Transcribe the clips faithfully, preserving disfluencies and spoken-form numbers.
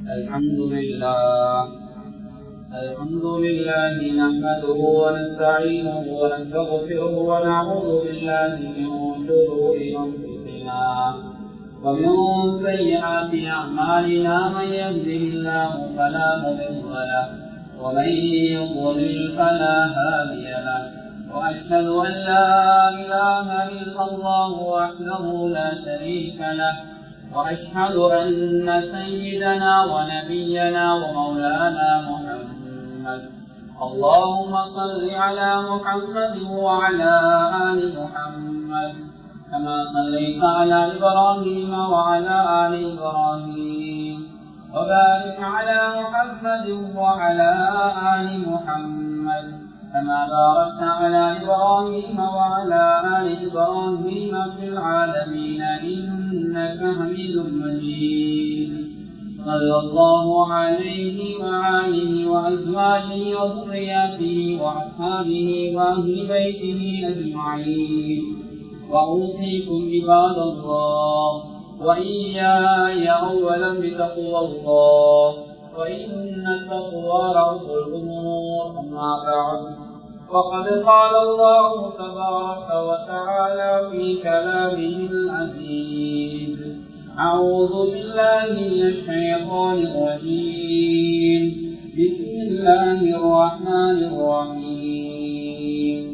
الحمد لله الحمد لله نحمده ونستعينه ونستغفره ونعوذ بالله من شرور أنفسنا ومن سيئات أعمالنا من يهده الله فلا مضل له ومن يضلل فلا هادي له وأشهد أن لا إله إلا الله وحده لا شريك له وأشهد أن سيدنا ونبينا ومولانا محمد اللهم صل على محمد وعلى آل محمد كما صليت على إبراهيم وعلى آل إبراهيم وبارك على محمد وعلى آل محمد كما باركت على إبراهيم وعلى آل إبراهيم في العالمين إنك حميد مجيد صلى الله عليه وآله وأزواجه وذرياته وأصحابه وأهل بيته أجمعين وأوصيكم عباد الله وإياي أولا بتقوى الله وإن التقوى رأس الأمور أما بعد فقد قال الله تبارك وتعالى في كلامه العزيز أعوذ بالله من الشيطان الرجيم بسم الله الرحمن الرحيم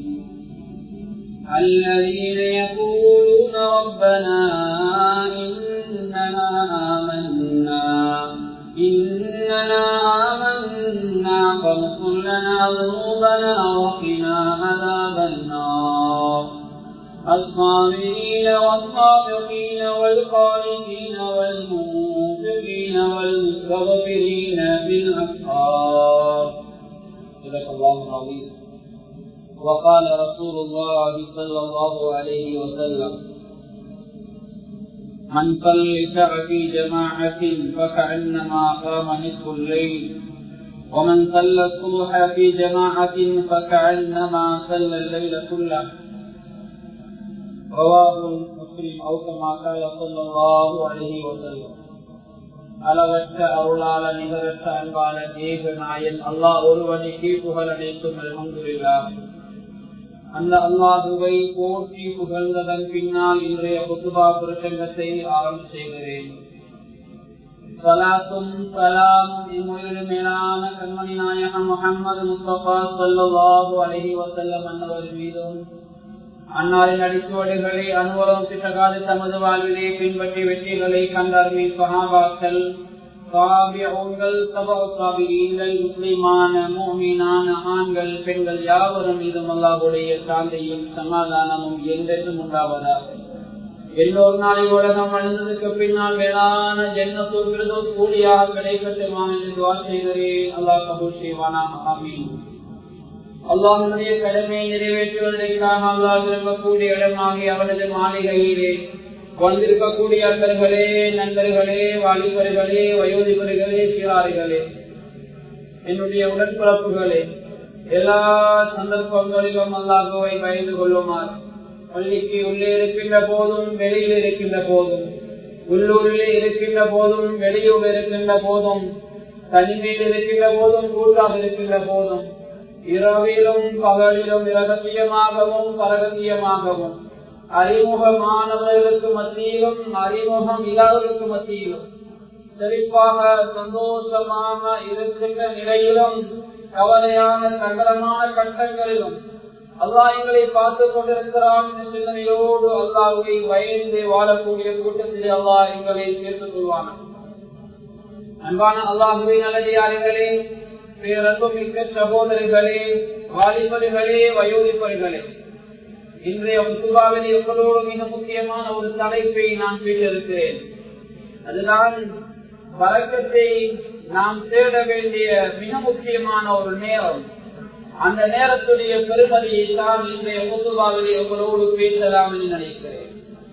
الذين يقولون ربنا إننا آمنا إننا آمنا فاغفر لنا ذنوبنا وقنا عذاب النار الصابرين والصادقين والقانتين والمنفقين والمستغفرين بالأسحار صدق الله العظيم وقال رسول الله صلى الله عليه وسلم من صلى في جماعة فكأنما قام نصف الليل ومن صلى الصبح في جماعة فكأنما صلى الليل كله رواه مسلم أو كما قال صلى الله عليه وسلم அளவற்ற அருளாளர் நிகரற்ற அன்பாளர் ஏக நாயன் அல்லாஹ் ஒருவனுக்கே புகழ் அனைத்தும் அல்ஹம்துலில்லாஹ். அந்த அல்லாஹுவை போற்றி புகழ்ந்ததன் பின்னால் இன்றைய குத்துபா பிரசங்கத்தை ஆரம்பம் செய்கிறேன். ஸலாத்தும் ஸலாமும் இம்முயிர் மேலான கண்மணி நாயகம் முஹம்மது முஸ்தபா ஸல்லல்லாஹு அலைஹி வஸல்லம் அன்னவர் மீதும் அன்னாரின் அடிச்சுவடுகளை அனுபவம் பிசகாது தமது வாழ்விலே பின்பற்றி வெற்றிகளை கண்டார்கள் சஹாபாக்கள், தாபிஊன்கள், தபஉ தாபிஈன்கள், முஸ்லிமான முஃமினான ஆண்கள் பெண்கள் யாவரும் மீதும் அல்லாஹ்வுடைய சாந்தியும் சமாதானமும் என்றென்றும் உண்டாவதாக. எல்லோரு நாளை உலகம் அழிந்ததுக்கு பின்னால் மேலான ஜன்னத்துல் ஃபிர்தௌஸ் கூலியாக கிடைக்கட்டும் என்று துஆ செய்கிறேன். அல்லாஹ் கபூல் செய்வானாக. ஆமீன். அல்லாஹ்வுடைய கடமையை நிறைவேற்றுவதற்காக அல்லாஹ் விரும்பக்கூடிய இடமாகி அவனது மாளிகையிலே வந்திருக்கக்கூடிய அன்பர்களே, நண்பர்களே, வாலிபர்களே, வயோதிபர்களே, சிறார்களே, என்னுடைய உடன்பிறப்புகளே, எல்லா சந்தர்ப்பங்களிலும் அல்லாஹ்வை பயந்து கொள்ளுமாறு பள்ளிக்கு உள்ளே இருக்கின்ற போதும் வெளியில் இருக்கின்ற போதும், உள்ளூரிலே இருக்கின்ற போதும் வெளியூர் இருக்கின்ற போதும், தனிமையில் இருக்கின்ற போதும் கூட்டாக இருக்கின்ற போதும், இரவிலும் பகலிலும் இரகசியமாகவும் பரகசியமாகவும், அறிமுகமானவர்களுக்கு மத்தியிலும் அறிமுகம் இல்லாதவர்களுக்கு மத்தியிலும், செழிப்பாக சந்தோஷமாக இருக்கின்ற நிலையிலும் கவலையான சங்கடமான கட்டங்களிலும் அல்லாஹ் எங்களை பார்த்துக் கொண்டிருக்கிறான் என்ற சிந்தனையோடு அல்லாஹ்வை பயந்து வாழக்கூடிய கூட்டத்திலே அல்லாஹ் எங்களை சேர்த்துக் கொள்வான். அன்பான அல்லாஹ்வை நல்லடியார்களே, பேரன்புமிக்க சகோதரர்களே, வாலிபர்களே, வயோதிபர்களே, இன்றைய குத்துபாவிலே உங்களோடு மிக முக்கியமான ஒரு தலைப்பை நான் பேசியிருக்கிறேன். அதுதான் பரக்கத்தை நாம் தேட வேண்டிய மிக முக்கியமான ஒரு நேரம். அந்த நேரத்துடைய பெருமதியை தான் இன்றைய குத்துபாவிலே உங்களோடு பேசலாம் என்று நினைக்கிறேன்.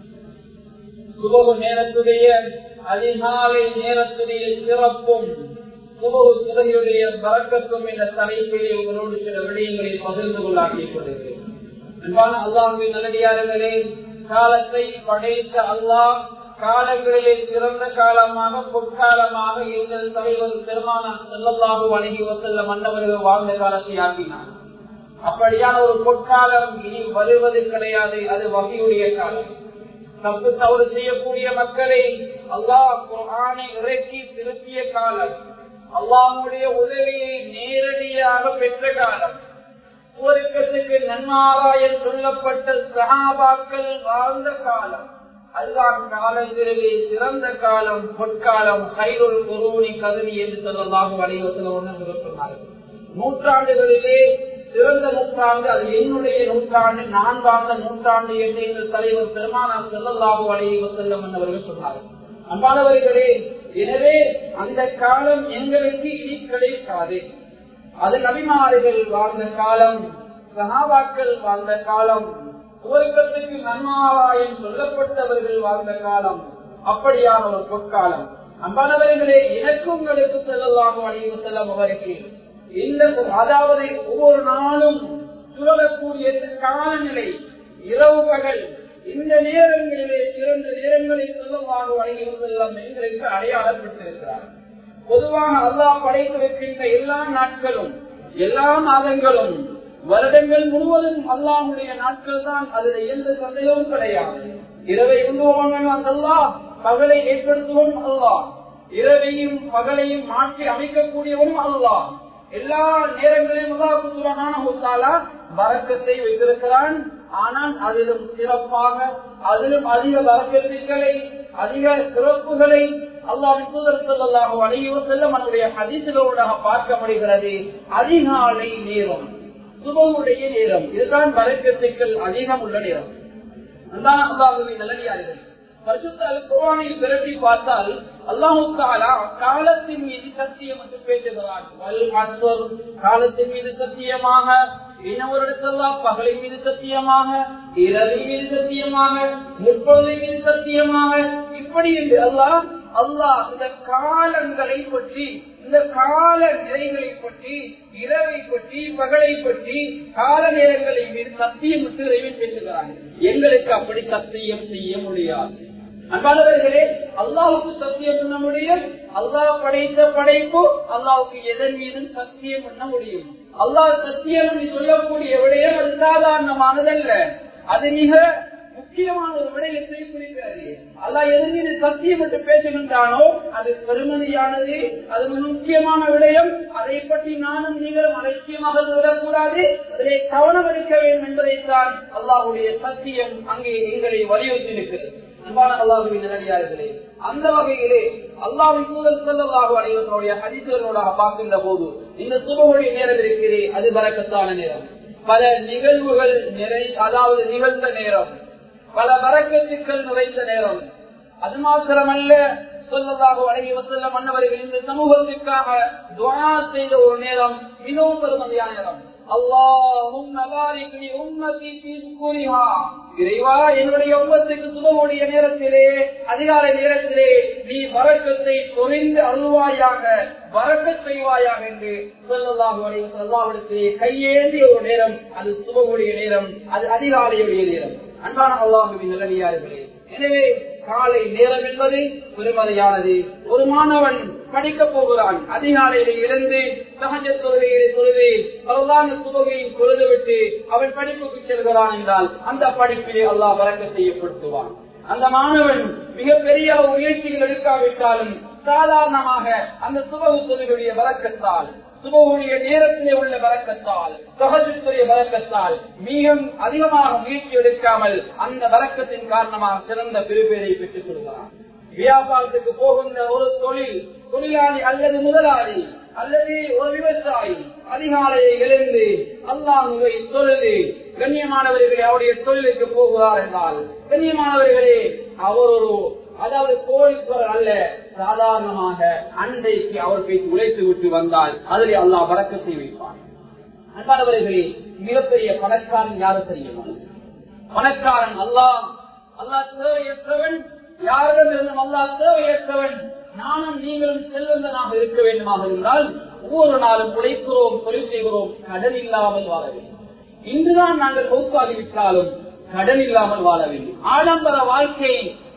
சுபகு நேரத்துடைய அதிகாலை நேரத்துடைய சிறப்பும் சுபகு துறையுடைய பரக்கத்தும் என்ற தலைப்பிலே உங்களோடு சில விடயங்களை பகிர்ந்து கொள்ள ஆசைப்படுகிறேன். அன்பான அல்லாஹ்வின் நல்லடியார்களே, காலத்தை படைத்த அல்லாஹ் காலங்களிலே சிறந்த காலமாக பொற்காலமாக எங்கள் தலைவர் பெருமானார் ஸல்லல்லாஹு அலைஹி வஸல்லம் மன்னவர்கள் வாழ்ந்த காலத்தை ஆக்கினார். அப்படியான ஒரு பொற்காலம் இனி வருவது கிடையாது. அது வஹீயுடைய காலம். தப்பு தவறு செய்யக்கூடிய மக்களை அல்லாஹ் குர்ஆனை இறக்கி திருத்திய காலம், அல்லாஹ்வுடைய உதவியை நேரடியாக பெற்ற காலம், சுவர்க்கத்துக்கு நன்மாராயம் சொல்லப்பட்ட சஹாபாக்கள் வாழ்ந்த காலம். அதுதான் காலங்களிலே சிறந்த காலம், பொற்காலம். கைருள் குரூனி கருணி என்று ஸல்லல்லாஹு அலைஹி வஸல்லம் சொன்னார்கள். நூற்றாண்டுகளிலே சிறந்த நூற்றாண்டு, அது என்னுடைய நூற்றாண்டு, நான் வாழ்ந்த நூற்றாண்டு என்று எங்கள் தலைவர் பெருமானார் ஸல்லல்லாஹு அலைஹி வஸல்லம் அவர்கள் சொன்னார்கள். அன்பானவர்களே, எனவே அந்த காலம் எங்களுக்கு இனி கிடைக்காது. அது நபிமார்கள் வாழ்ந்த காலம், சஹாபாக்கள் வாழ்ந்த காலம், சுவர்க்கத்துக்கு நன்மாராயம் சொல்லப்பட்டவர்கள் வாழ்ந்த காலம். அப்படியான ஒரு பொற்காலம். அன்பானவர்களே, எனக்கும் உங்களுக்கு ஸல்லல்லாஹு அலைஹி வஸல்லம் அவருக்கு இந்த அதாவது ஒவ்வொரு நாளும் சுழலக்கூடிய காலநிலை, இரவு பகல், இந்த நேரங்களிலே சிறந்த நேரங்களை ஸல்லல்லாஹு அலைஹி வஸல்லம் எங்களுக்கு அடையாளப்பட்டிருக்கிறார். பொதுவாக அல்லாஹ் படைத்திருக்கின்ற எல்லா நாட்களும் எல்லா மாதங்களும் வருடங்கள் முழுவதும் அல்லாஹ்வுடைய நாட்கள் தான். அதுல எந்த சந்தேகமும் கிடையாது. இரவை உண்டுபவன் அல்லாஹ், பகலை ஏற்படுத்துவோம் அல்லாஹ், இரவையும் பகலையும் மாற்றி அமைக்கக்கூடியவனும் அல்லாஹ். எல்லா நேரங்களிலும் அல்லாஹ் சுப்ஹானஹு வ தஆலா பரக்கத்தை வைத்திருக்கிறான். ஆனால் அதிலும் சிறப்பாக, அதிலும் அதிக பரக்கத்துக்களை, அதிக சிறப்புகளை அல்லாஹ்வின் தூதர் ஸல்லல்லாஹு அலைஹி வஸல்லம் அவருடைய ஹதீஸ்களோடு பார்க்க முடிகிறது. அதிகாலை நேரம், சுபஹுடைய நேரம், இதுதான் பரக்கத்துக்கள் அதிகம் உள்ள நேரம். அல்லாஹ் அல்லாஹ்வின் நல்லடியார்கள் பரிசுத்த அல் குர்ஆனில் திரட்டி பார்த்தால் அல்லாஹ் தஆலா காலத்தின் மீது சத்தியம் என்று பேசுகிறார். வல் அஸ்ர், காலத்தின் மீது சத்தியமாக, இன்னொரு இடத்துல பகலின் மீது சத்தியமாக, இரவின் மீது சத்தியமாக, முற்பொழுதின் மீது சத்தியமாக, இப்படி என்று அல்லாஹ் அல்லாஹ் இந்த காலங்களை பற்றி, இந்த கால நிலைகளை பற்றி, இரவை பற்றி, பகலை பற்றி, கால நேரங்களை மீது சத்தியம் விட்டு இறைவன் பேசுகிறார்கள். எங்களுக்கு அப்படி சத்தியம் செய்ய முடியாது. அன்பானவர்களே, அல்லாஹுக்கு சத்தியம் பண்ண முடியும். அல்லாஹ் படைத்த படைப்பு அல்லாஹுக்கு எதன் மீதும் சத்தியம் பண்ண முடியும். அல்லாஹ் சத்தியம் என்று சொல்லக்கூடிய விடயம் அது சாதாரணமானதல்ல. அது மிக முக்கியமான ஒரு விடயத்தை குறிக்கிறது. அல்லாஹ் எதன் மீது சத்தியம் என்று பேசுகின்றானோ அது பெருமதியானது, அது முக்கியமான விடயம். அதை பற்றி நானும் நீங்களும் அலட்சியமாக விடக்கூடாது, அதிலே கவனம் எடுக்க வேண்டும் என்பதைத்தான் அல்லாஹ்வுடைய சத்தியம் அங்கே எங்களை வலியுறுத்தி இருக்கிறது. அன்பான அல்லாஹ்வின் நல்லடியார்களே, அந்த வகையிலே அல்லாஹ்வின் தூதர் ஸல்லல்லாஹு அலைஹி வஸல்லம் ஹதீஸ்களோட பார்க்கின்ற போது இந்த சுபஹுடைய நேரம் இருக்கிறே, அது பரக்கத்தான நேரம். பல நிகழ்வுகள் நிறை அதாவது நிகழ்ந்த நேரம், பல பரக்கத்துக்கள் நிறைந்த நேரம். அது மாத்திரமல்ல, ஸல்லல்லாஹு அலைஹி வஸல்லம் அன்னவர்கள் இந்த சமூகத்திற்காக துஆ செய்த ஒரு நேரம், மிகவும் பெருமதியான நேரம். அல்லாஹும்ம பாரிக் லி உம்மதி ஃபீ ஸுகூரிஹா, இறைவா என்னுடைய உம்மத்துக்கு சுபஹுடைய நேரத்திலே, அதிகாலை நேரத்திலே நீ பரக்கத்தை பொழிந்து அருள்வாயாக, பரக்கத் செய்வாயாக என்று ஸல்லல்லாஹு அலைஹி வஸல்லம் கையேந்திய ஒரு நேரம். அது சுபஹுடைய நேரம், அது அதிகாலையுடைய நேரம். அன்பான அல்லாஹ்வின் நல்லடியார்களே, எனவே காலை நேரம் என்பது பெருமதியானது. ஒரு மாணவன் படிக்க போகிறான், அதிகாலையில இருந்து தஹஜ்ஜத் தொழுகையை தொழுது பரலான சுபஹையை தொழுதுவிட்டு அவன் படிப்புக்கு செல்கிறான் என்றால் அந்த படிப்பிலே அல்லாஹ் பரக்கத்தை ஏற்படுத்துவான். அந்த மாணவன் மிகப்பெரிய முயற்சிகள் எடுக்காவிட்டாலும் சாதாரணமாக அந்த சுபஹு தொழுகையுடைய பரக்கத்தால், சுபஹுடைய நேரத்திலே உள்ள பரக்கத்தால், தஹஜ்ஜுடைய பரக்கத்தால் மிக அதிகமாக முயற்சி எடுக்காமல் அந்த பரக்கத்தின் காரணமாக சிறந்த பெருபேரை பெற்றுக் கொள்கிறான். வியாபாரத்துக்கு போகின்ற ஒரு தொழில் தொழிலாளி அல்லது முதலாளி அல்லது ஒரு விவசாயி அதிகாலையை எழுந்து அல்லாஹ்வை தொழுது கண்ணியமானவர்களே அவருடைய தொழிலுக்கு போகிறார் என்றால், கண்ணியமானவர்களே அவர் ஒரு அதாவது கோழிக்குரல் அல்ல, சாதாரணமாக அன்றைக்கு அவர் போய் உழைத்து விட்டு வந்தால் அதிலே அல்லாஹ் பரக்கத்தை வைப்பார். அன்பானவர்களே, மிகப்பெரிய பணக்காரன் யாரும் தெரியுமா? பணக்காரன் அல்லாஹ். அல்லாஹ் தேவையற்றவன், யாரிடமிருந்தும் அல்லாஹ் தேவையற்றவன். நானும் நீங்களும் செல்வந்தனாக இருக்க வேண்டுமாக இருந்தால் ஒவ்வொரு நாளும் உழைக்கிறோம், தொழில் செய்கிறோம், கடன் இல்லாமல் வாழ வேண்டும். இன்றுதான் நாங்கள் பொறுப்பாகிவிட்டாலும் கடன் இல்லாமல் வாழ வேண்டும். ஆடம்பர வாழ்க்கையை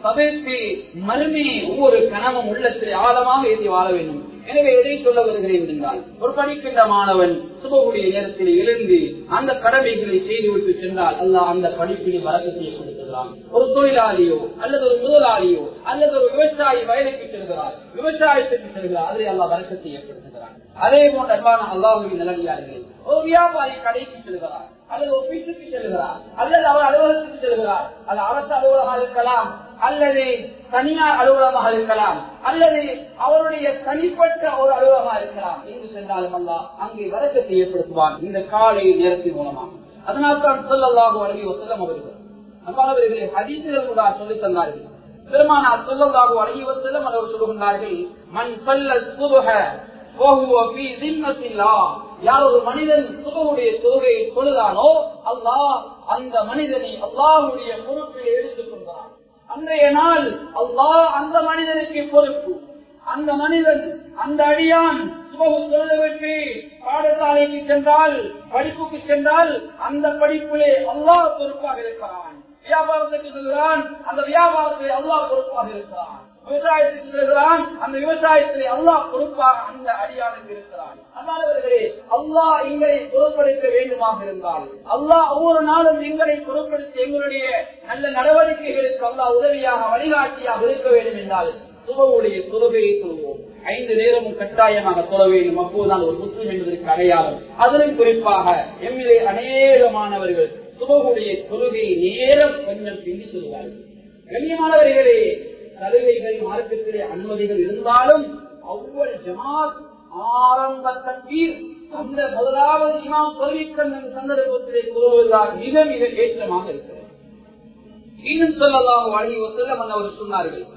தவிர்த்து மறுமையை ஒவ்வொரு கனவும் உள்ளத்தில் ஆழமாக ஏற்றி வாழ வேண்டும். எனவே எதை சொல்ல வருகிறேன் என்றால், ஒரு படிக்கின்ற மாணவன் சுபகுடைய நேரத்தில் எழுந்து அந்த கடமைகளை செய்துவிட்டு சென்றால் அல்லாஹ் அந்த படிப்பினை வரக்கத்தை ஏற்படுத்துகிறான். ஒரு தொழிலாளியோ அல்லது ஒரு முதலாளியோ அல்லது ஒரு விவசாயி வயலுக்கு செல்கிறார், விவசாயத்துக்கு செல்கிறார், அதில் அல்லாஹ் வரக்கத்தை ஏற்படுத்துகிறான். அதே போன்ற அன்பான அல்லாஹ்வின் நல்லடியார்களே, ஒரு வியாபாரி கடைக்கு செல்கிறார் அல்லது ஒரு வீட்டுக்கு செல்கிறார் அல்லது அவர் அலுவலகத்துக்கு செல்கிறார், அது அரசு அலுவலகமாக இருக்கலாம் அல்லது தனியார் அலுவலகமாக இருக்கலாம் அல்லது அவருடைய தனிப்பட்ட ஒரு அலுவலகமாக இருக்கலாம். எங்கு சென்றாலும் அல்லாஹ் அங்கே வரக்கத்தை ஏற்படுத்துவான் இந்த காலை நேரத்தின் மூலமாக. அதனால்தான் ஸல்லல்லாஹு அலைஹி வஸல்லம் அவர்கள் அன்பானவர்களே ஹதீஸில் கூட சொல்லி தந்தார்கள். பெருமானார் ஸல்லல்லாஹு அலைஹி வஸல்லம் அவர்கள் சொல்லுகின்றார்கள், மன் ஸல்ல ஸுப்ஹ வஹுவ ஃபீ ஸிம்மத்தில்லாஹ், யார் ஒரு மனிதன் சுபஹுடைய தொழுகையை தொழுதானோ அல்லாஹ் அந்த மனிதனை அல்லாஹ்வுடைய பொறுப்பில் எடுத்துக் கொள்கிறான். அன்றைய நாள் அல்லாஹ் அந்த மனிதனுக்கு பொறுப்பு. அந்த மனிதன் அந்த அடியான் சுபஹு தொழுதுவிட்டு பாடசாலைக்கு சென்றால், படிப்புக்கு சென்றால் அந்த படிப்பிலே அல்லாஹ் பொறுப்பாக இருக்கிறான். வியாபாரத்துக்கு செல்கிறான், அந்த வியாபாரத்திலே அல்லாஹ் பொறுப்பாக இருக்கிறான். விவசாயத்துக்கு செல்கிறான், அந்த விவசாயத்திலே அல்லாஹ் பொறுப்பாக அந்த அடியானுக்கு இருக்கிறான். அல்லாதவர்களே, அல்லாஹ் எங்களை பொறுப்படுத்த வேண்டுமாக இருந்தால், அல்லாஹ் ஒவ்வொரு நாளும் எங்களை பொறுப்படுத்தி எங்களுடைய நல்ல நடவடிக்கைகளுக்கு அல்லாஹ் உதவியாக வழிகாட்டியாக இருக்க வேண்டும் என்றால் சுபஹுடைய தொழுகையை சொல்வோம். ஐந்து நேரமும் கட்டாயமாக தொழ வேண்டும். அப்போதுதான் ஒரு முஸ்லிம் என்பதற்கு அடையாளம். அதிலும் குறிப்பாக எம்மிலே அநேகமானவர்கள் சுபஹுடைய தொழுகை நேரம் கொஞ்சம் பிந்தி சொல்வார்கள். கண்ணியமானவர்களே, சலுகைகள் மார்க்கத்திலே அனுமதிகள் இருந்தாலும் அவ்வளவு ஜமாத் ஆரம்ப தக்பீர் அந்த முதலாவது இமாம் தொழுவிக்கின்ற சந்தர்ப்பத்திலே கூறுவதுதான் மிக மிக ஏற்றமாக இருக்கிறது. இன்னும் ஸல்லல்லாஹு அலைஹி வஸல்லம் அவர்கள் சொன்னார்கள்,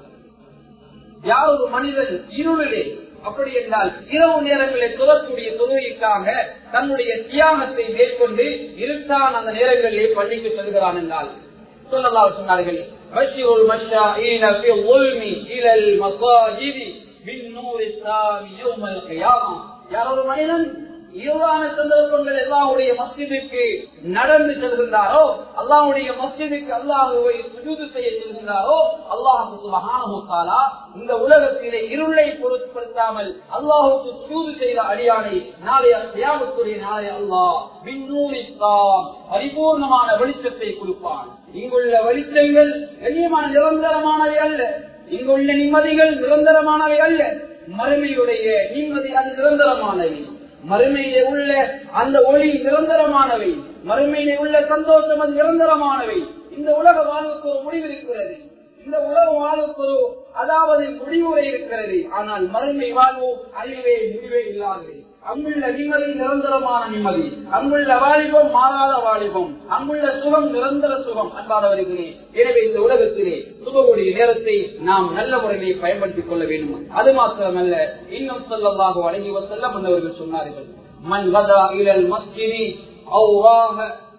யார் ஒரு மனிதன் இருளிலே, அப்படி என்றால் இரவு நேரங்களில் தொழக்கூடிய தொழுகைக்காக தன்னுடைய தியாகத்தை மேற்கொண்டு இருட்டான அந்த நேரங்களிலே பள்ளிக்கு செல்கிறான் என்றால் ஸல்லல்லாஹு சொன்னார்கள், பஷீருல் மஷாஈன ஃபி ظுல்மி இலல் மஸாஜிதி பின்னூரி ஸாமி யௌமல் கியாமா, யார் ஒரு மனிதன் இரவான சந்தர்ப்பங்கள் அல்லாஹ்வுடைய மஸ்ஜிதுக்கு நடந்து செல்கின்றாரோ, அல்லாஹ்வுடைய மஸ்ஜிதுக்கு அல்லாஹ்வை சுஜூது செய்ய செல்கின்றாரோ, அல்லாஹ் சுப்ஹானஹு வ தஆலா இந்த உலகத்திலே இருளை பொருட்படுத்தாமல் அல்லாஹ்வுக்கு சுஜூது செய்த அடியானை நாளைய கியாமத்துடைய நாளை அல்லாஹ் பின்னூரி ஸாம் பரிபூர்ணமான வெளிச்சத்தை கொடுப்பான். இங்குள்ள வெளிச்சங்கள் கண்ணியமான நிரந்தரமானவை அல்ல, இங்குள்ள நிம்மதிகள் நிரந்தரமானவை அல்ல. மறுமையுடைய நிம்மதி அது நிரந்தரமானவை, மறுமையிலே உள்ள அந்த ஒளி நிரந்தரமானவை, மறுமையிலே உள்ள சந்தோஷம் அது நிரந்தரமானவை. இந்த உலக வாழ்வுக்கு ஒரு முடிவு இருக்கிறது, இந்த உலக வாழ்வுக்கு ஒரு அதாவது முடிவுரை இருக்கிறது. ஆனால் மறுமை வாழ்வு அறிவே முடிவே இல்லாதது. அங்குள்ள நிம்மதி நிரந்தரமான நிம்மதி, அங்குள்ள வாலிபம் மாறாத வாலிபம், அங்குள்ள சுகம் நிரந்தர சுகம். அன்பானவர்களே, எனவே இந்த உலகத்திலே சுபகுடைய நேரத்தை நாம் நல்ல முறையிலே பயன்படுத்திக் கொள்ள வேண்டும். அது மாத்திரமல்ல, இன்னும் ஸல்லல்லாஹு அலைஹி வஸல்லம் அவர்கள் சொன்னார்கள், மன் கதா இலல் மஸ்ஜிதி அவ் ராஹ,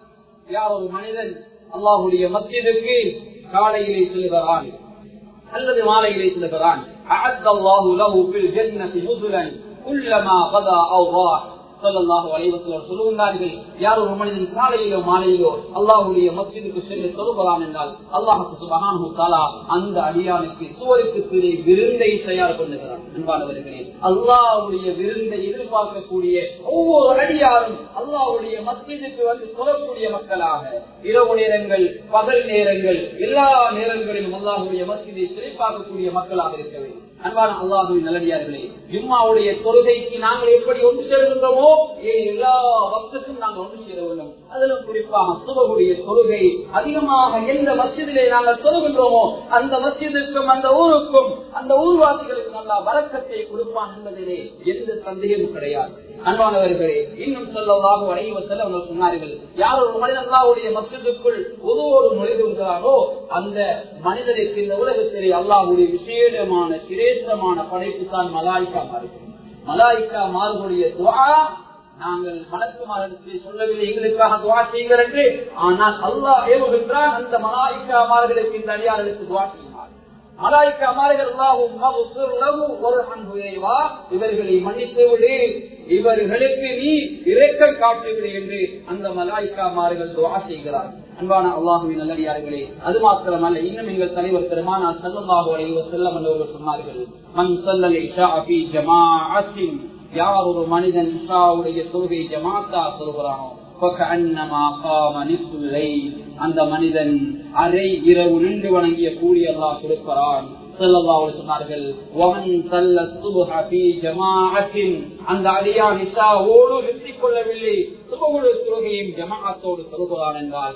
யார் ஒரு மனிதன் அல்லாஹ்வுடைய மஸ்ஜிதுக்கு காலையிலே செல்கிறான் அல்லது மாலையிலே செல்கிறான், அஅத்தல்லாஹு லஹு ஃபில் ஜன்னதி நுஸுலன் குல்லமா கதா அவ் ராஹ். ஸல்லல்லாஹு அலைஹி வஸல்லம் சொல்லுகிறார்கள், யார் ஒரு மனிதன் காலையிலோ மாலையிலோ அல்லாஹ்வுடைய மஸ்ஜிதுக்கு சென்று தொழுகிறான் என்றால் அல்லாஹ் சுப்ஹானஹு வ தஆலா அந்த அடியானுக்கு சுவருக்கு கீழே விருந்தை தயார் பண்ணுகிறான். அன்பானவர்களே, அல்லாஹ்வுடைய விருந்தை எதிர்பார்க்கக்கூடிய ஒவ்வொரு அடியாரும் அல்லாஹ்வுடைய மஸ்ஜிதுக்கு வந்து தொழக்கூடிய மக்களாக இரவு நேரங்கள் பகல் நேரங்கள் எல்லா நேரங்களிலும் அல்லாஹ்வுடைய மஸ்ஜிதை சிறப்பாக்கக்கூடிய மக்களாக இருக்க வேண்டும். அன்பான அல்லாஹ்வின் நல்லடியார்களே, ஜும்மாவுடைய தொழுகைக்கு நாங்கள் எப்படி ஒன்று சேர்கின்றோமோ எல்லா வக்துக்கும் நாங்கள் ஒன்று சேர வேண்டும். அதிலும் குறிப்பாக சுபஹுடைய தொழுகை அதிகமாக எந்த மஸ்ஜிதிலே நாங்கள் தொழுகின்றோமோ அந்த மஸ்ஜிதுக்கும் அந்த ஊருக்கும் அந்த ஊர்வாசிகளுக்கும் நல்லா வரக்கத்தை கொடுப்பான் என்பதிலே எந்த சந்தேகமும் கிடையாது. அன்பானவர்களே, இன்னும் ஸல்லல்லாஹு அலைஹி வஸல்லம் அவர்கள் சொன்னார்கள், யார் ஒரு மனிதன் அல்லாஹ்வுடைய மஸ்ஜிதுக்குள் ஒவ்வொரு நுழைகிறாரோ அந்த மனிதனுக்கு இந்த உலகத்திலே அல்லாஹ்வுடைய விசேஷமான சிரேஷ்டமான படைப்பு தான் மலாயிகா மாறும். மலாயிகா மாறுடைய துஆ நாங்கள் மலக்குமார்களுக்கு சொல்லவில்லை எங்களுக்காக துஆ செய்யுங்கள் என்று, ஆனால் அல்லாஹ் ஏவுகின்றான் அந்த மலாயிகா மார்களுக்கு இந்த அடியார்களுக்கு துஆ செய்யுங்கள். மலாயிகா மார்கள் அல்லாஹும் மக்ஃபிர் லஹு வர்ஹம்ஹு, இறைவா இவர்களை மன்னித்து விடு, இவர்களுக்கு நீ இரக்கம் காட்டுவிடு என்று அந்த மலாயிக்காமார்கள் துஆ செய்கிறார். அன்பான அல்லாஹுவின் நல்லடியார்களே, அது மாத்திரமல்ல, இன்னும் எங்கள் தலைவர் பெருமானார் ஸல்லல்லாஹு அலைஹி வஸல்லம் அவர்கள் சொன்னார்கள், மன் ஸல்லல் இஷா ஃபீ ஜமாஅத்தின், யார் ஒரு மனிதன் இஷாவுடைய தொழுகை ஜமாத்தா தொழுகிறானோ அந்த மனிதன் அரை இரவு நின்று வணங்கிய கூலி அல்லாஹ் கொடுக்கிறான். சொன்னார்கள், அந்த அடியான் இஷாவோடு நிறுத்திக் கொள்ளவில்லை, சுபகுடைய தொழுகையும் ஜமாஅத்தோடு தொழுகிறான் என்றால்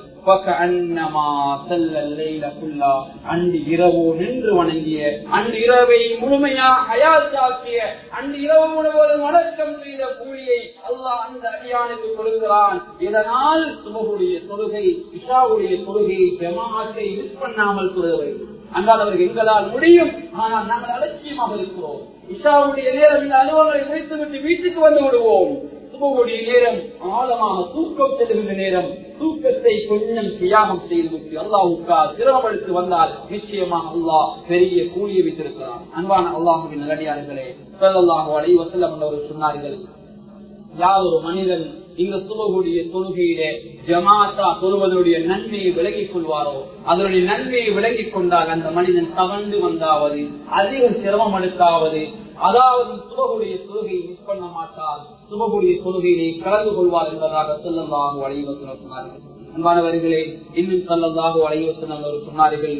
அன்று இரவு நின்று வணங்கிய, அன்று இரவை முழுமையாக ஹயாத்தாக்கிய, அன்று இரவு முழுவதும் வணக்கம் செய்த கூலியை அல்லாஹ் அந்த அடியானுக்கு கொடுக்கிறான். இதனால் சுபகுடைய தொழுகை, இஷாவுடைய தொழுகையை ஜமாஅத்தை மிஸ் பண்ணாமல் தொழுகை அன்றாடவர்கள் எங்களால் முடியும். ஆனால் நாங்கள் அலட்சியமாக இருக்கிறோம். இஷாவுடைய நேரம் இந்த அலுவலங்களை முடித்துவிட்டு வீட்டுக்கு வந்து விடுவோம். சுபகுடைய நேரம் ஆழமாக தூக்கம் செல்கின்ற நேரம், தூக்கத்தை கொஞ்சம் தியாகம் செய்துவிட்டு அல்லாஹ்வுக்கா சிரமப்படுத்தி வந்தால் நிச்சயமாக அல்லாஹ் பெரிய கூலியை வைத்திருக்கிறான். அன்பான அல்லாஹ்வின் நல்லடியார்களே, ஸல்லல்லாஹு அலைஹி வஸல்லம் அவர்கள் சொன்னார்கள், யார் ஒரு மனிதன் இந்த சுபகுடைய தொழுகையிலே ஜமாத்தா தொழுவதனுடைய நன்மையை விலகிக் கொள்வாரோ, அதனுடைய நன்மையை விலகிக் கொண்டால் அந்த மனிதன் தவண்டு வந்தாவது, அதிக சிரமம் எடுத்தாவது, அதாவது சுபகுடைய தொழுகையை மிஸ் பண்ண மாட்டார், சுபகுடைய தொழுகையிலே கலந்து கொள்வார் என்பதாக ஸல்லல்லாஹு அலைஹி வஸல்லம் சொன்னார்கள். அன்பானவர்களே, இன்னும் ஸல்லல்லாஹு அலைஹி வஸல்லம் அவர்கள் சொன்னார்கள்,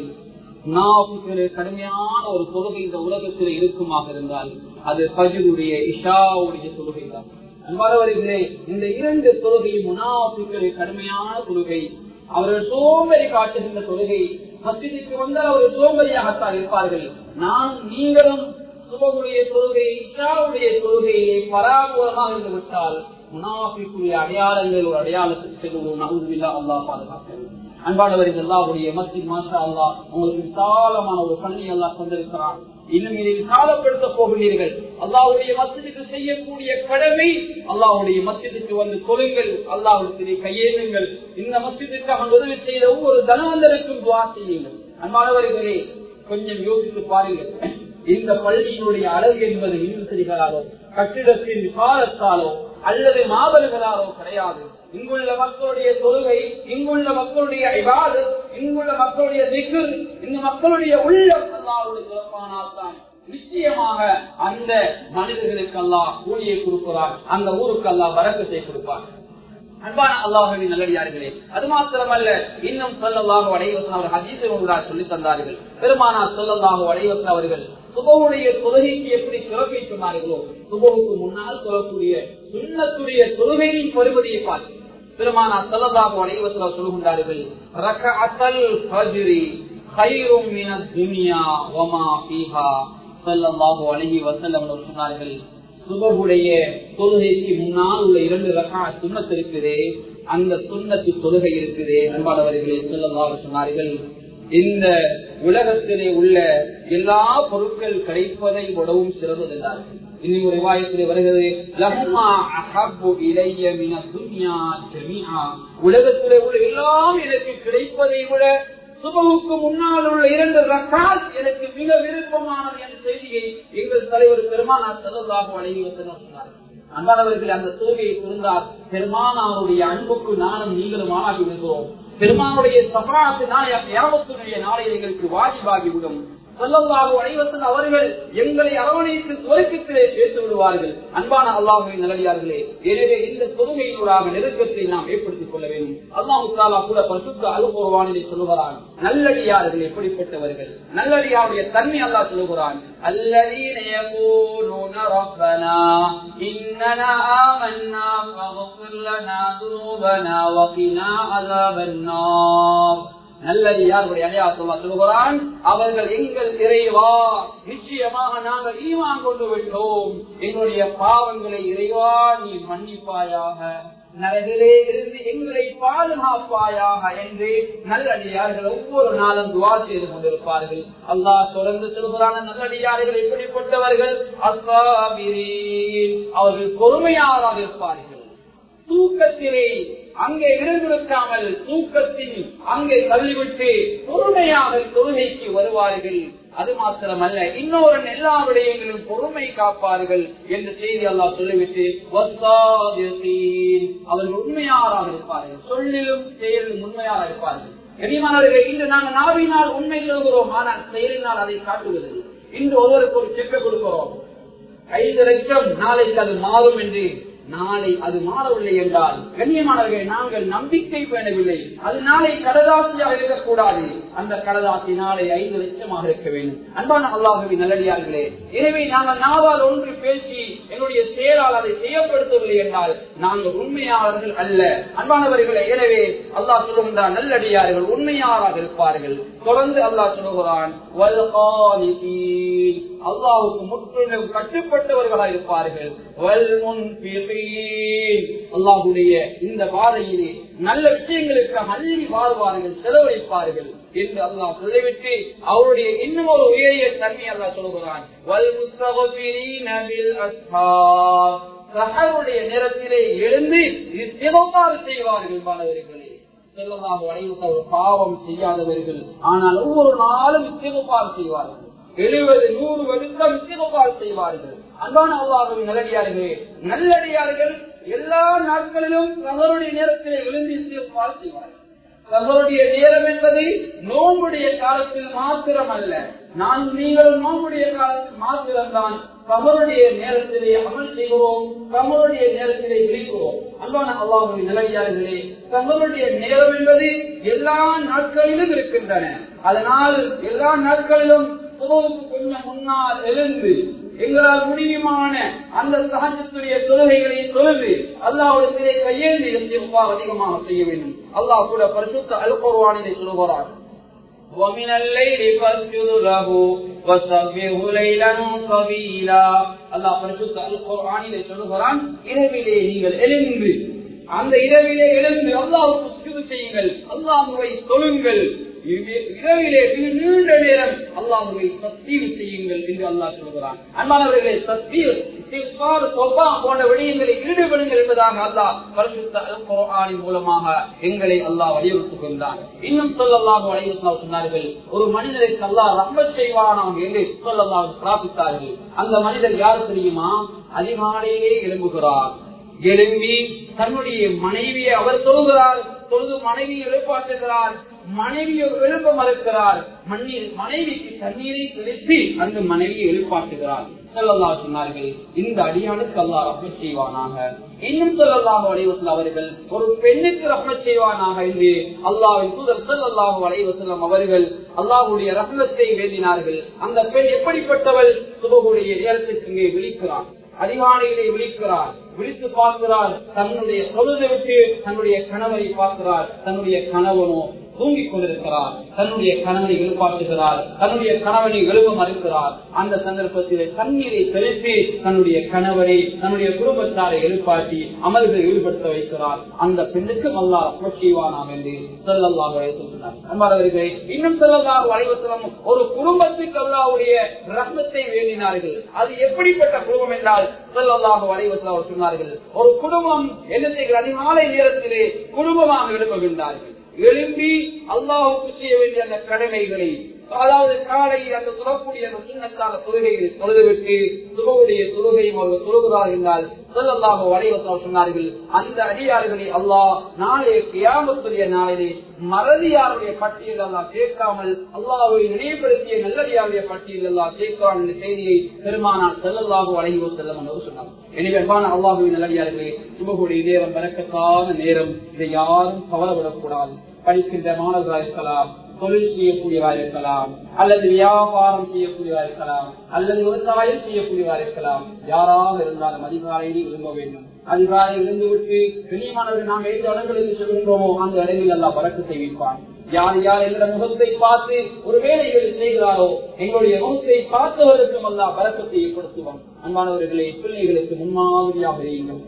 கடுமையான ஒரு தொழுகை இந்த உலகத்தில் இருக்குமாக இருந்தால் அது ஃபஜ்ருடைய இஷாவுடைய தொழுகை தான். அன்பானவர்களே, இந்த இரண்டு தொழுகையும் முனாஃபிக்குடைய கடுமையான தொழுகை, அவர்கள் சோம்பேறி காட்டுகின்ற தொழுகை. மஸ்ஜிதுக்கு வந்தால் அவர்கள் சோம்பேறியாகத்தான் இருப்பார்கள். நான் நீங்களும் சுபகுடைய தொழுகை, இஷாவுடைய தொழுகையை பராபரமாக இருந்து விட்டால் முனாஃபிக்குடைய அடையாளங்கள் ஒரு அடையாளத்துக்கு செல்வோம். நவுதுபில்லா, அல்லாஹ் பாதுகாக்கிறது. அன்பானவர்கள், அல்லாஹ்வுடைய மஸ்ஜித் மாஷா அல்லாஹ் உங்களுக்கு விசாலமான ஒரு பள்ளி அல்லாஹ் தந்திருக்கிறான். இன்னும் இதை விசாலப்படுத்த போகிறீர்கள். அல்லாஹ்வுடைய மஸ்ஜிதுக்கு செய்யக்கூடிய கடமை, அல்லாஹ்வுடைய மஸ்ஜிதுக்கு வந்து தொழுங்கள், அல்லாஹ்வுடைய கையேந்துங்கள். இந்த மஸ்ஜிதுக்காக உதவி செய்த ஒவ்வொரு தனவந்தருக்கும் துஆ செய்யுங்கள். அன்பானவர்களே, கொஞ்சம் யோசித்து பாருங்கள். இந்த பள்ளியினுடைய அழகு என்பது இன்றுகளாலோ, கட்டிடத்தின் விசாலத்தாலோ அல்லது மாபல்களாலோ கிடையாது. இங்குள்ள மக்களுடைய தொழுகை, இங்குள்ள மக்களுடைய இபாதத், இங்குள்ள மக்களுடைய திக்ர், இந்த மக்களுடைய உள்ளம் அல்லாஹ்வுடைய சிறப்பானால் தான் நிச்சயமாக அந்த மனிதர்களுக்கு அல்லாஹ் கூலியை கொடுக்கிறார், அந்த ஊருக்கு அல்லாஹ் பரக்கத்தை கொடுப்பார். அன்பான அல்லாஹ்வின் நல்லடியார்களே, அது மாத்திரமல்ல, இன்னும் ஸல்லல்லாஹு அலைஹி வஸல்லம் அவர்கள் ஹதீஸில் ஒன்றாக சொல்லி தந்தார்கள். பெருமானார் ஸல்லல்லாஹு அலைஹி வஸல்லம் அவர்கள் சுபஹுடைய தொழுகைக்கு எப்படி சிறப்பை சொன்னார்களோ, சுபஹுக்கு முன்னால் சொல்லக்கூடிய சுன்னத்துடைய தொழுகையின் பெறுமதியை பார்த்து பெருமானார் ஸல்லல்லாஹு அலைஹி வஸல்லம் சொல்கின்றார்கள், ரக்அத்தல் ஃபஜ்ரி கைரும் மினத் துன்யா வமா ஃபீஹா. ஸல்லல்லாஹு அலைஹி வஸல்லம் சொன்னார்கள், சுபஹுடைய தொழுகைக்கு முன்னால் உள்ள இரண்டு ரக்அத் சுன்னத் இருக்குதே, அந்த சுன்னத்து தொழுகை இருக்குதே, அன்பானவர்களே ஸல்லல்லாஹு சொன்னார்கள், இந்த உலகத்திலே உள்ள எல்லா பொருட்கள் கிடைப்பதை விடவும் சிறந்தது என்றார்கள். இன்னும் ஒரு ரிவாயத்திலே வருகிறது, லஹுமா அஹப்பு இலைய மினத் துன்யா ஜமீஆ. உலகத்திலே உள்ள எல்லாம் எனக்கு கிடைப்பதை விட சுபஹுக்கு முன்னால் உள்ள இரண்டு ரக்அத் எனக்கு மிக விருப்பமானது என்ற செய்தியை எங்கள் தலைவர் பெருமானார் ஸல்லல்லாஹு அலைஹி வஸல்லம் சொன்னார்கள். அன்பானவர்கள், அந்த தொழுகையை புரிந்தால் பெருமானாருடைய அன்புக்கு நானும் நீங்களும் ஆளாகி விடுகிறோம். பெருமானுடைய சஃபாஅத்து கியாமத்துடைய நாளையில் எங்களுக்கு வாஜிபாகிவிடும். ஸல்லல்லாஹு அலைஹி வஸல்லம் அவர்கள் எங்களை அரவணைத்து சுவர்க்கத்திலே சேர்த்து விடுவார்கள். அன்பான அல்லாஹ்வின் நல்லடியார்களே, எனவே இந்த தொழுகையினூடாக நெருக்கத்தை நாம் ஏற்படுத்திக் கொள்ள வேண்டும். அல்லாஹ் தஆலா கூட பரிசுத்த அல் குர்ஆனிலே சொல்கிறான், நல்லடியார்கள் எப்படிப்பட்டவர்கள், நல்லடியாருடைய தன்மை அல்லாஹ் சொல்கிறான், அல்லதீன யகூலூன ரப்பனா இன்னனா ஆமன்னா ஃபக்ஃபிர் லனா துனூபனா வகினா அஸாபன் நார். நல்லது யாருடைய அடையாளத்தை சொல்கிறான், அவர்கள் எங்கள் இறைவா, நிச்சயமாக நாங்கள் ஈமான் கொண்டு விட்டோம், எங்களுடைய பாவங்களை இறைவா நீ மன்னிப்பாயாக, நரகிலே இருந்து எங்களை பாதுகாப்பாயாக என்று நல்லடியார்கள் ஒவ்வொரு நாளும் துஆ செய்து கொண்டிருப்பார்கள். அல்லாஹ் தொடர்ந்து சொல்கிறான, நல்லடியார்கள் எப்படிப்பட்டவர்கள், அஸ்ஸாபிரீன், அவர்கள் பொறுமையாளராக இருப்பார்கள். தூக்கத்திலே அங்கே இருந்திருக்காமல் தூக்கத்தில் அங்கே தள்ளிவிட்டு பொறுமையாக தொழுகைக்கு வருவார்கள். அது மாத்திரமல்ல இன்னொரு எல்லா விடயங்களும் பொறுமை காப்பார்கள் என்ற செய்தி அல்லாஹ் சொல்லிவிட்டு அவர்கள் உண்மையாராக இருப்பார்கள், சொல்லிலும் செயலிலும் உண்மையாராக இருப்பார்கள். கனிமானவர்களே, இன்று நாங்கள் நாவினால் உண்மை சொல்கிறோம், ஆனால் செயலினால் அதை காட்டுவதில்லை. இன்று ஒருவருக்கு ஒரு செக்கை கொடுக்கிறோம், ஐந்து லட்சம் நாளைக்கு அது மாறும் என்று. நாளை அது மாறவில்லை என்றால் கண்ணியமானவர்களே, நாங்கள் நம்பிக்கை பேணவில்லை. அது நாளை கடதாசியாக இருக்கக்கூடாது, அந்த கடதாசி நாளை ஐந்து லட்சமாக இருக்க வேண்டும். அன்பான அல்லாஹ்வின் நல்லடியார்களே, எனவே நாங்கள் நாவால் ஒன்று பேசி எங்களுடைய செயலால் அதை செய்யப்படுத்தவில்லை என்றால் நாங்கள் உண்மையாளர்கள் அல்ல. அன்பானவர்களே, எனவே அல்லாஹ் சொல்லுகின்றான் நல்லடியார்கள் உண்மையாளராக இருப்பார்கள். தொடர்ந்து அல்லாஹ் சொல்லுகிறான் அல்லாஹ்வுக்கு முற்றிலும் கட்டுப்பட்டவர்களாக இருப்பார்கள். அல்லாஹ்வுடைய இந்த பாதையிலே நல்ல விஷயங்களுக்கு அள்ளி வாழ்வார்கள், செலவழிப்பார்கள் என்று அல்லாஹ் சொல்லிவிட்டு அவருடைய இன்னும் ஒரு உயரிய தன்மை அல்லாஹ் சொல்லுகிறான். சஹருடைய நேரத்திலே எழுந்து இஸ்திக்ஃபார் செய்வார்கள். மாணவர்களே, ஸல்லல்லாஹு அலைஹி வஸல்லம் பாவம் செய்யாதவர்கள், ஆனால் ஒவ்வொரு நாளும் இஸ்திக்ஃபார் செய்வார்கள். எழுபது நூறு வருஷம் இஸ்திக்ஃபார் செய்வார்கள். அன்பான அல்லாஹ்வின் நல்லடியார்களே, நல்லடியார்கள் எல்லா நாட்களிலும் சஹருடைய நேரத்திலே எழுந்து இஸ்திக்ஃபார் செய்வார்கள். சஹருடைய நேரம் என்பது நோம்புடைய காலத்தில் மாத்திரம் அல்ல, நான் நீங்கள் நோம்புடைய காலத்தில் மாத்திரம்தான் சஹருடைய நேரத்திலே அமல் செய்கிறோம், சஹருடைய நேரத்திலே விழிக்கிறோம். அன்பான அல்லாஹ்வின் நல்லடியார்களே, சஹருடைய நேரம் என்பது எல்லா நாட்களிலும் இருக்கின்றன. அதனால் எல்லா நாட்களிலும் சுபஹுக்கு கொஞ்சம் முன்னால் எழுந்து எங்களால் முடியுமான அந்த தஹஜ்ஜுடைய தொழுகைகளை தொழுது அல்லாஹ்விடத்திலே கையேந்தி இஸ்திக்ஃபார் அதிகமாக செய்ய வேண்டும். அல்லாஹ் கூட பரிசுத்த அல் குர்ஆனிலே சொல்கிறார், وَمِنَ اللَّيْلِ فَاسْجُدْ لَهُ وَسَبِّحْهُ لَيْلًا طَوِيلًا. அல்லாஹ் பரிசுத்த அல் குர்ஆனிலே சொல்கிறான், இரவிலே நீங்கள் எழுந்து அந்த இரவிலே எழுந்து அல்லாஹ்வுக்கு சுஜூத் செய்யுங்கள், அல்லாஹ்வை தொழுங்கள், இரவிலே நீண்ட நேரம் அல்லாஹ்வை தஸ்பீஹ் செய்யுங்கள் என்று அல்லாஹ் சொல்கிறான். அன்பானவர்களே, தஸ்பீஹ், இஸ்திக்ஃபார், தௌபா போன்ற விடயங்களில் ஈடுபடுங்கள் என்பதாக அல்லாஹ் பரிசுத்த அல் குர்ஆனின் மூலமாக எங்களை அல்லாஹ் வலியுறுத்துகின்றான். இன்னும் ஸல்லல்லாஹு அலைஹி வஸல்லம் சொன்னார்கள், ஒரு மனிதருக்கு அல்லாஹ் ரஹ்மத் செய்வானாக என்று ஸல்லல்லாஹு பிரார்த்தித்தார்கள். அந்த மனிதர் யார் தெரியுமா? அதிகாலையிலே எழும்புகிறார், எழும்பி தன்னுடைய மனைவியை அவர் தொழுகிறார், தொழுது மனைவியை எழுப்பாட்டுகிறார், மனைவியை எழுப்ப மறுக்கிறார், மண்ணில் மனைவிக்கு தண்ணீரை தெளித்து அந்த மனைவியை எழுப்பாட்டுகிறார். ஸல்லல்லாஹு சொன்னார்கள், இந்த அடியானுக்கு அல்லாஹ் ரஹ்மத் செய்வானாக. இன்னும் ஸல்லல்லாஹு அலைஹி வஸல்லம் அவர்கள் ஒரு பெண்ணுக்கு ரஹ்மத் செய்வானாக என்று அல்லாஹ்வின் தூதர் ஸல்லல்லாஹு அலைஹி வஸல்லம் அவர்கள் அல்லாஹ்வுடைய ரஹ்மத்தை வேண்டினார்கள். அந்த பெண் எப்படிப்பட்டவள்? சுபஹுடைய நேரத்துக்கு இங்கே விழிக்கிறார், அதிகாலையிலே விழிக்கிறார், விழித்து பார்க்கிறார், தன்னுடைய தொழுதை விட்டு தன்னுடைய கணவரை பார்க்கிறார், தன்னுடைய கணவனோ தூங்கிக் கொண்டிருக்கிறார், தன்னுடைய கணவனை எழுப்பாட்டுகிறார், தன்னுடைய கணவனை எழுப்ப மறுக்கிறார். அந்த சந்தர்ப்பத்தில் தண்ணீரை தெளித்து தன்னுடைய கணவனை தன்னுடைய குடும்பத்தாரை எழுப்பாட்டி அமல்களை ஈடுபடுத்த வைக்கிறார். அந்த பெண்ணுக்கு அல்லாஹ் ரஹ்மத் செய்வானாக என்று ஸல்லல்லாஹு அலைஹி வஸல்லம் சொன்னார்கள். இன்னும் ஸல்லல்லாஹு அலைஹி வஸல்லம் ஒரு குடும்பத்துக்கு அல்லாஹ்வுடைய ரஹ்மத்தை வேண்டினார்கள். அது எப்படிப்பட்ட குடும்பம் என்றால் ஸல்லல்லாஹு அலைஹி வஸல்லம் சொன்னார்கள், ஒரு குடும்பம் என்ன செய்கிற அதிகாலை நேரத்திலே குடும்பமாக எழுப்புகின்றார்கள். எழும்பி அல்லாஹ்வுக்கு செய்ய வேண்டிய அந்த கடமைகளை, அதாவது காலையில் அந்த சொல்லக்கூடிய அந்த சுன்னத்தான தொழுகைகளை தொழுதுவிட்டு சுபஹுடைய தொழுகையும் அவர்கள் தொழுகிறார் என்றால் ஸல்லல்லாஹு அலைஹி வஸல்லம் சொன்னார்கள், அந்த அடியார்களை அல்லாஹ் நாளைய கியாமத்துடைய நாளிலே மறதியாருடைய பட்டியல் அல்லாஹ் சேர்க்காமல் அல்லாஹ்வை நினைவுபடுத்திய நல்லடியாருடைய பட்டியல் அல்லாஹ் சேர்க்காமல் என்ற செய்தியை பெருமானார் ஸல்லல்லாஹு அலைஹி வஸல்லம் அவர்கள் சொன்னார். எனவே அன்பான அல்லாஹ்வின் நல்லடியார்களே, சுபஹுடைய நேரம் பரக்கத்தான நேரம், இதை யாரும் கவலைப்படக்கூடாது. படிக்கின்ற மாணவர்களாக இருக்கலாம், தொழில் செய்யக்கூடியவராக இருக்கலாம், அல்லது வியாபாரம் செய்யக்கூடியவராக இருக்கலாம், அல்லது விவசாயம் செய்யக்கூடியவராக இருக்கலாம், யாராக இருந்தாலும் அதிகாலையில் விரும்ப வேண்டும். அதிகாலையில் இருந்துவிட்டு வெளிமானவர்கள் நாம் எந்த இடங்களுக்கு செல்கின்றோமோ அந்த இடங்களில் எல்லாம் பறக்கத்தை வைப்பான். யார் யார் என்ற முகத்தை பார்த்து ஒரு வேலைகளை செய்கிறாரோ எங்களுடைய முகத்தை பார்த்தவர்களுக்கும் எல்லாம் பறக்கத்தை ஏற்படுத்துவோம். அன்பானவர்களை பிள்ளைகளுக்கு முன்மாதிரியாக இருங்கள்.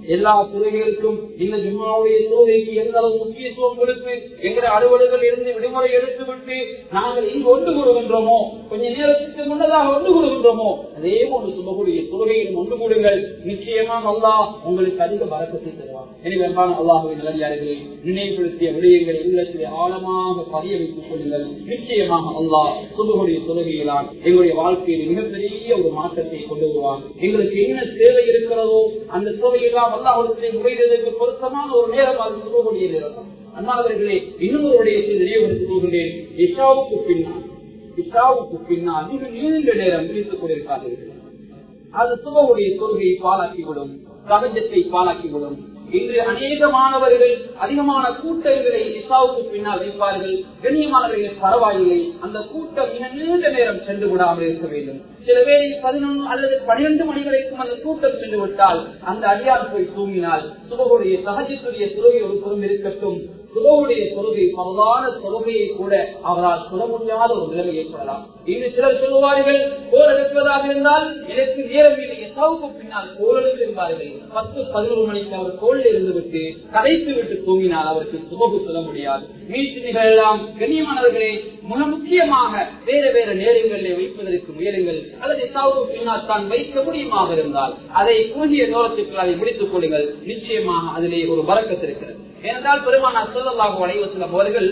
எல்லா துறைகளுக்கும் இந்த ஜும்மாவுடைய தொழுகைக்கு எந்த அளவு முக்கியத்துவம் கொடுத்து எங்களுடைய அலுவலர்கள் இருந்து விடுமுறை எடுத்துவிட்டு நாங்கள் இங்கு ஒன்று கூடுகின்றோமோ, கொஞ்ச நேரத்துக்கு முன்னதாக ஒன்று கூடுகின்றோமோ, அதே போன்று சுபகுடைய தொழுகையில் ஒன்று கூடுங்கள். நிச்சயமாக அல்லாஹ் உங்களுக்கு அதிக வரக்கத்தை தருவார். எனவே அல்லாஹ்வின் நல்லடியார்களே, நினைவுபடுத்திய விடயங்களை உள்ளத்திலே ஆழமாக பதிய வைத்துக் கொள்ளுங்கள். நிச்சயமாக அல்லாஹ் சுபகுடைய தொழுகையிலான் எங்களுடைய வாழ்க்கையில் மிகப்பெரிய ஒரு மாற்றத்தை கொண்டு வருவார். எங்களுக்கு என்ன தேவை இருக்கிறதோ அந்த தேவையெல்லாம் அல்லாஹ்விடத்திலே முறையிடுவதற்கு பொருத்தமான ஒரு நேரம் அது சுபகுடைய நேரம். அண்ணாவர்களே, இன்னும் ஒரு விடயத்தை நினைவுபடுத்திக் கொள்கிறேன். இஷாவுக்கு பின்னால் இஷாவுக்கு பின்னால் மிக நீண்ட நேரம் பிரித்துக் கொண்டிருக்காதீர்கள். அது சுபகுடைய தொழுகையை பாலாக்கிவிடும், கவஞ்சத்தை பாலாக்கிவிடும். இன்று அநேக மாணவர்கள் அதிகமான கூட்டங்களை இசாவுக்கு பின்னால் வைப்பார்கள். கண்ணியமானவர்கள் பரவாயில்லை, அந்த கூட்டம் மிக நீண்ட நேரம் சென்று விடாமல் இருக்க வேண்டும். சில வேளை பதினொன்று அல்லது பனிரெண்டு மணி வரைக்கும் அந்த கூட்டம் சென்று விட்டால் அந்த அடியார் போய் தூங்கினால் சுபகுடைய சகஜத்துடைய தொழுகை ஒரு புறம் இருக்கட்டும், சுபகுடைய தொழுகை பரவான தொழுகையை கூட அவரால் சொல்ல முடியாத ஒரு நிலைமை ஏற்படலாம். இன்று சிலர் சொல்லுவார்கள், கோல் எடுப்பதாக இருந்தால் எனக்கு நேரம் இல்லை, எசாவுக்கு பின்னால் கோல் எடுத்து இருந்தார்கள். பத்து பதினோரு மணிக்கு அவர் கோலில் இருந்து விட்டு கதைத்து விட்டு தூங்கினால் அவருக்கு சுபகு சொல்ல முடியாது. மீட்டிகள் எல்லாம் கண்ணியமானவர்களே மிக முக்கியமாக வேற வேற நேரங்களிலே வைப்பதற்கு முயலுங்கள். அல்லது எசாவுக்கு பின்னால் தான் வைக்க முடியுமாக இருந்தால் அதை குறுகிய நேரத்திற்கு அதை முடித்துக் கொள்ளுங்கள். நிச்சயமாக அதிலே ஒரு வரக்கத்து இருக்கிறது. ஏனென்றால் பெருமானார் ஸல்லல்லாஹு அலைஹி வஸல்லம் அவர்கள்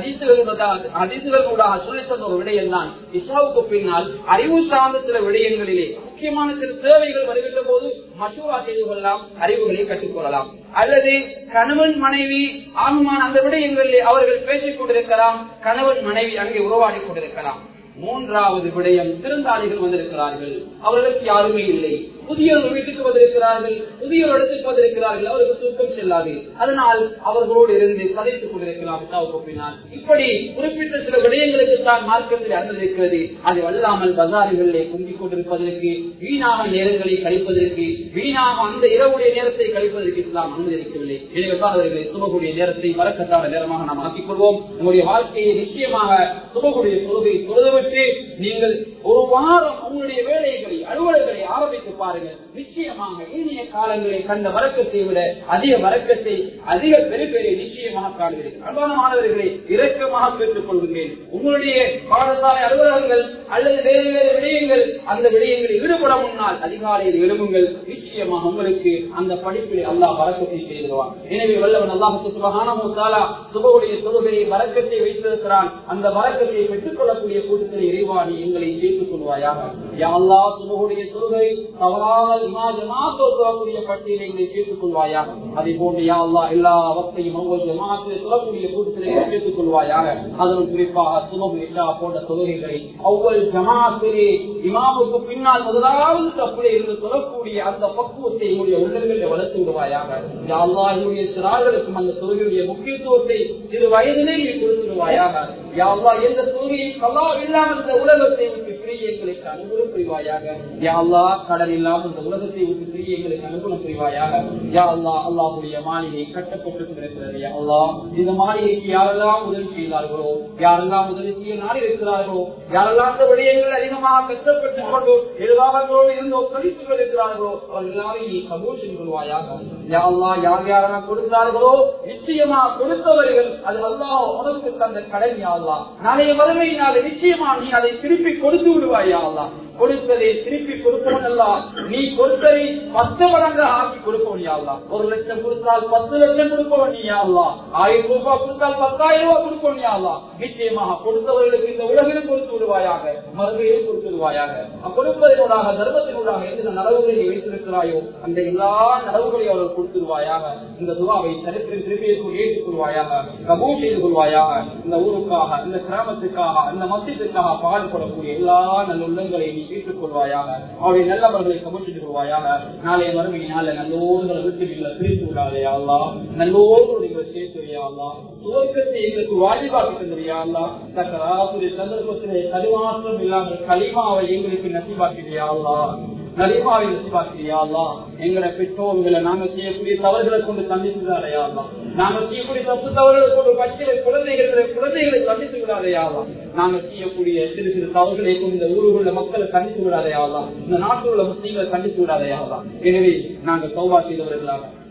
ஹதீஸ்களூடாக சொல்லித் தந்த ஒரு விடயம் தான், இஷாவுக்கு பின்னால் அறிவு சார்ந்த சில விடயங்களிலே முக்கியமான சில தேவைகள் வருகின்ற போது மஷூரா செய்து கொள்ளலாம், அறிவுகளை கற்றுக்கொள்ளலாம். அல்லது கணவன் மனைவி ஆகுமான அந்த விடயங்களிலே அவர்கள் பேசிக் கொண்டிருக்கலாம், கணவன் மனைவி அங்கே உறவாடி கொண்டிருக்கலாம். மூன்றாவது விடயம், விருந்தாளிகள் வந்திருக்கிறார்கள், அவர்களுக்கு யாருமே இல்லை, புதிய ஒரு வீட்டுக்கு வந்திருக்கிறார்கள், புதிய ஒரு இடத்துக்கு வந்திருக்கிறார்கள், அவருக்கு தூக்கம் செல்லாது, அதனால் அவர்களோடு இருந்து கதைத்துக் கொண்டிருக்கலாம். பின்னால் இப்படி குறிப்பிட்ட சில விடயங்களுக்கு தான் மார்க்கத்தில் அனுமதிக்கிறது. அது அல்லாமல் பஜார்களிலே குங்கிக் கொண்டிருப்பதற்கு, வீணாக நேரங்களை கழிப்பதற்கு, வீணாக அந்த இரவுடைய நேரத்தை கழிப்பதற்கு இஸ்லாம் அனுமதிக்கவில்லை. எனவே அவர்களை சுபகுடைய நேரத்தை வரக்கத்தான நேரமாக நாம் ஆக்கிக் கொள்வோம். உங்களுடைய வாழ்க்கையை நிச்சயமாக சுபகுடைய தொழுகை தொழுதுவிட்டு நீங்கள் ஒரு வாரம் உங்களுடைய வேலைகளை அலுவலர்களை ஆரம்பித்து பாருங்கள். நிச்சயமாக இனிய காலங்களை கண்ட வரக்கத்தை விட அதிக வரக்கத்தை அதிக பெருப்பெரிய நிச்சயமாக காண்கிறேன். அன்பான மாணவர்களை இரக்கமாக பெற்றுக் கொள்கிறேன். உங்களுடைய பாடசாலை அலுவலகங்கள் அல்லது வேறு வேறு விடயங்கள் அந்த விடயங்களில் ஈடுபட முன்னால் அதிகாலையில் எழும்புங்கள். நிச்சயமாக உங்களுக்கு அந்த படிப்பில் அல்லாஹ் வரக்கத்தை செய்திருவான். எனவே வல்லவன் அல்லாஹ் சுப்ஹானஹு வ தஆலா சுபஹுடைய தொழுகையை வரக்கத்தை வைத்திருக்கிறான். அந்த வரக்கத்தை பெற்றுக் கொள்ளக்கூடிய கூட்டத்தில் இறைவாணி எங்களை சேர்த்துக் கொள்வாயாக. யா அல்லாஹ் சுபஹுடைய தொழுகை தவறாமல் இமா ஜமாஅத் தொழக்கூடிய பட்டியலை எங்களை சேர்த்துக் கொள்வாயாக. அதே போன்று யா அல்லாஹ் எல்லா வக்தையும் அவ்வளவு ஜமாஅத்தை தொழக்கூடிய கூட்டத்தில் சேர்த்துக் கொள்வாயாக. அதனும் குறிப்பாக சுபஹ் இஷா போன்ற தொழுகைகளை அவ்வளவு ஜமாஅத்திலே இமாமுக்கு பின்னால் முதலாவது தப்புல இருந்து தொழக்கூடிய அந்த பக்குவத்தை எங்களுடைய உள்ளங்களில் வளர்த்து விடுவாயாக. யா அல்லாஹ் என்னுடைய சிறார்களுக்கும் அந்த தொழுகையுடைய முக்கியத்துவத்தை சிறு வயதிலே நீ கொடுத்துடுவாயாக. யா அல்லாஹ் எந்த தொழுகையும் கல்லா இல்லாமல் இந்த உலகத்தை விட்டு பிரிய எங்களுக்கு அனுகூலம் புரிவாயாக. யா அல்லாஹ் கடன் இல்லாமல் இந்த உலகத்தை விட்டு பிரிய எங்களுக்கு அனுகூலம் புரிவாயாக. யா அல்லாஹ் அல்லாஹ்வுடைய மாளிகை கட்டப்பட்டு இருக்கிறது. யா அல்லாஹ் இந்த மாளிகைக்கு யாரெல்லாம் உதவி செய்தார்களோ, யாரெல்லாம் உதவி செய்ய நாடி இருக்கிறார்களோ, யாரெல்லாம் அந்த விடயங்கள் அதிகமாக கஷ்டப்பட்டுக் கொண்டோ எதிர்வாகங்களோடு இருந்து ஒத்துழைத்துக் கொண்டிருக்கிறார்களோ அவர்கள் எல்லாரையும் நீ கபூல் செய்து கொள்வாயாக. யா அல்லாஹ் யார் யாரெல்லாம் கொடுத்தார்களோ நிச்சயமாக கொடுத்தவர்கள் அது அல்லாஹ் உனக்கு தந்த கடன். யா அல்லாஹ் நாளைய வறுமையினால் நிச்சயமா நீ அதை திருப்பி கொடுத்து விடுவாயா அல்லாஹ். கொடுத்ததை திருப்பி கொடுப்பவன் அல்ல, நீ கொடுத்ததை பத்து மடங்காக ஆக்கி கொடுப்பவன் யா அல்லாஹ். ஒரு லட்சம் கொடுத்தால் பத்து லட்சம் கொடுப்பவன் நீ யா அல்லாஹ். ஆயிரம் ரூபாய் கொடுத்தால் பத்தாயிரம் ரூபாய் கொடுப்பவன் யா அல்லாஹ். நிச்சயமாக கொடுத்தவர்களுக்கு இந்த உலகில் கொடுத்து விடுவாயாக, மறுமையில் கொடுத்து விடுவாயாக. கொடுப்பதனூடாக தர்மத்தினூடாக எந்த நலவுகளை நீ வைத்திருக்கிறாயோ அந்த எல்லா நலவுகளையும் அவர்கள் கொடுத்துருவாயாக. இந்த துவாவை சரித்திரம் திருப்பியத்தில் ஏற்றுக் கொள்வாயாக, கபூல் செய்து கொள்வாயாக. இந்த ஊருக்காக, இந்த கிராமத்துக்காக, இந்த மஸ்ஜிதுக்காக பாடுபடக்கூடிய எல்லா நல்ல உள்ளங்களை நீ ஏற்றுக் கொள்வாயாக. அவருடைய நல்லவர்களை கபூல் செய்து கொள்வாயாக. நாளைய மறுமையினால நல்லோர்களை விட்டு நீங்கள் பிரித்து விடாதையா அல்லாஹ். நல்லோர்கள் நீங்கள் சேர்த்துவையா அல்லாஹ். சுவர்க்கத்தை எங்களுக்கு வாஜிபாக்கி தந்தறியா அல்லாஹ். தக்கராசுடைய சந்தர்ப்பத்திலே கருமாற்றம் இல்லாமல் களிமாவை எங்களுக்கு நசிபாக்கிறியா அல்லாஹ். நலிமாவை நசிபாக்கிறியா அல்லாஹ். எங்களை பெற்றோர்களை நாங்கள் செய்யக்கூடிய தவறுகளை கொண்டு தண்டித்து விடாதையா அல்லாஹ். நாங்கள் செய்யக்கூடிய தப்பு தவறுகளை கொண்டு பச்சிலை குழந்தைகளை குழந்தைகளை தண்டித்து விடாதையா அல்லாஹ். நாங்கள் செய்யக்கூடிய சிறு சிறு தவறுகளை கொண்டு இந்த ஊருள்ள மக்களை கண்டித்து விடாதையா அல்லாஹ். இந்த நாட்டில் உள்ள முஸ்லீம்களை கண்டித்து விடாதையா அல்லாஹ். எனவே நாங்கள் தௌபா செய்தவர்களாக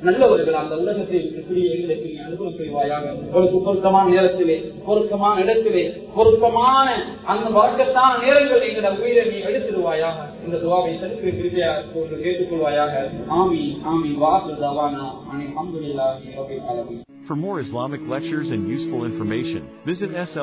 நல்லவர்கள் அந்த உலகத்தை எப்படி எங்களுக்கு நீ அனுபவம் செய்வாயாக. ஒரு பொருத்தமான நேரத்திலே, பொருத்தமான இடத்திலே, பொருத்தமான அந்த வழக்கத்தான நேரங்கள் எங்களை உயிரை நீ எடுத்துடுவாயாக. இந்த துவாவை தடுத்து திருப்பியாக கேட்டுக்கொள்வாயாக. ஆமீன் ஆமீன். வாசல் தவானா அல்ஹம்துலில்லாஹி ரப்பில் ஆலமீன். For more Islamic lectures and useful information, visit S